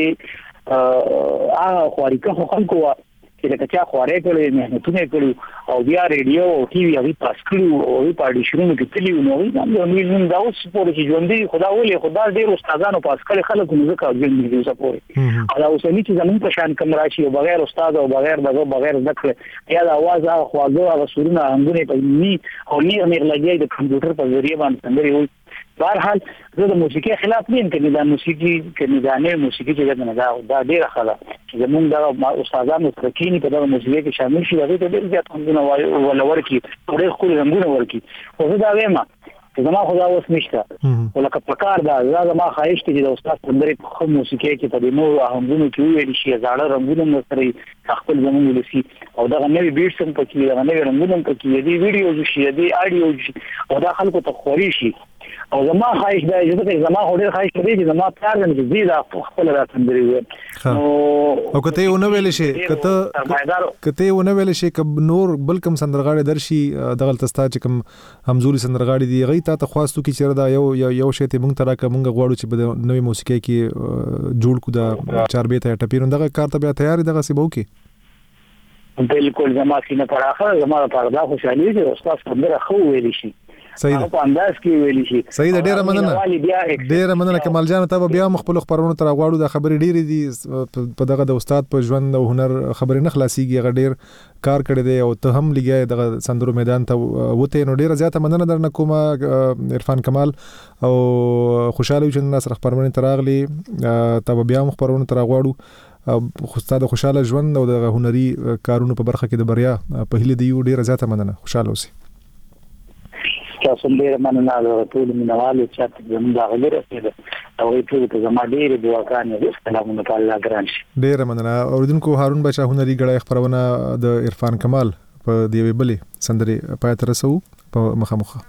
ا خواريکه خلکو چې لکه چا خوارې کړې مهنتونه کړې او بیا ریډیو او ټي وي هغه پاس کړو او په پاډیشنونو کې تللی نو دا نو دا اوس پورې چې ژوند دی خدا ولې خدا ډېر استادانو پاس کړي خلکو موزیک او ژوند دی اوس پورې او اوس نه چې زمون په شان کم راشي او بغیر استاد او بغیر دغه بغیر ذکر یا د आवाज او خواږه او سرونه انګونه په ني او نیر نیر لګي د کمپیوټر په ذریعہ باندې څنګه وي بهرحال زه د موسیقي خلاف نیم کې د موسیقي کې نه نه موسیقي چې نه دا دا ډیره خلا چې زمونږ د استادانو ترکینی په دغه موسیقي کې شامل شي هغه ته ډیر زیات رنګونه ولا ورکی ډیر خوري رنګونه ورکی خو زه دا وایم چې زما خدا اوس نشته ولکه پکار دا زما خواهش ته د استاد پندري په موسیقي کې په دې نو هغونو کې ویل شي زاړه رنګونه سره خپل زمونږ ولسی او دا نوې بیټس هم پکې دا نوې رنګونه هم پکې دي ویډیو شي دي اډیو او دا خلکو ته خوري شي او زما خواهش دا چې زما هډیر خواهش دی چې زما پلار دې چې زیاده خپل راتندري وي نو او کته یو نو ویل شي کته کته یو نو ویل شي ک نور بلکم سندرغاړي درشي دغه تستا چې کوم همزوري سندرغاړي دی غي تا ته خواستو کې چیرې دا یو یو شی ته مونږ ترا ک مونږ غواړو چې په نوې موسیقي کې جوړ کو دا چار بیت ټپیرون دغه کار ته بیا تیار دغه سی بو کې بالکل زما سینه پر اخر زما پر دا خوشالي چې استاد څنګه خو ویل شي صحیح ده په انداز کې ویل شي صحیح ده ډیره مننه ډیره مننه کمال جان ته بیا مخبل خبرونه تر غواړو د خبرې ډیره دي په دغه د استاد په ژوند او هنر خبرې نه خلاصيږي غ ډیر کار کړی دی او ته هم لګي دغه سندرو میدان ته وته نو ډیره زیاته مننه درنه کومه عرفان کمال او خوشاله چې ناس خبرونه تر اغلي ته بیا خبرونه تر غواړو خو ستاسو خوشاله ژوند او د هنري کارونو په برخه کې د بریا په هله دی ډیره زیاته مننه خوشاله اوسئ تاسو ډیر مننه د ټول مینوالو چې زموږ د غلره سره او ټول ته زما ډیر دعاګانې دي سلامونه په الله ګران شي ډیر مننه اوریدونکو هارون بچا هنري غړی خبرونه د عرفان کمال په دې بلې سندرې پای ته رسو په مخامخه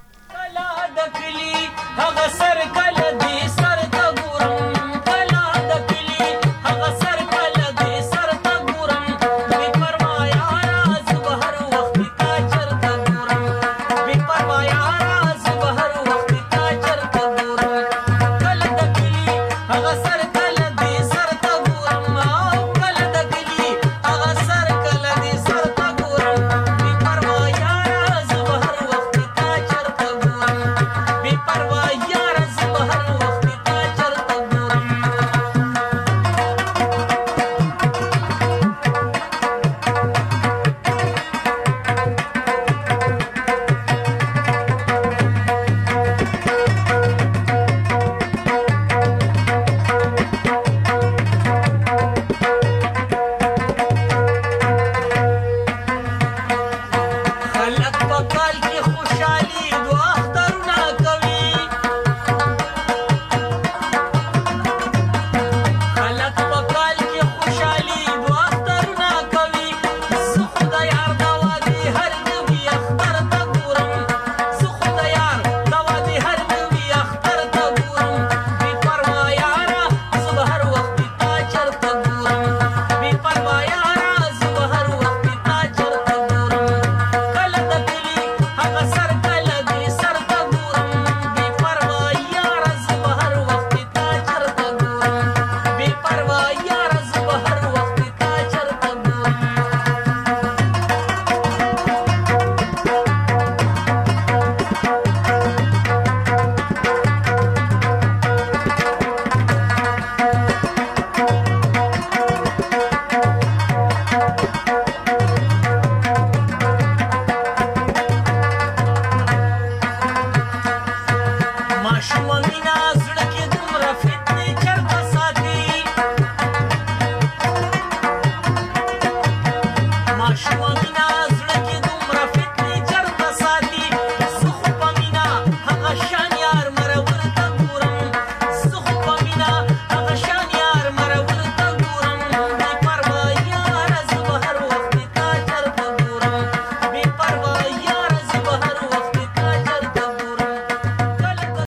Shumamina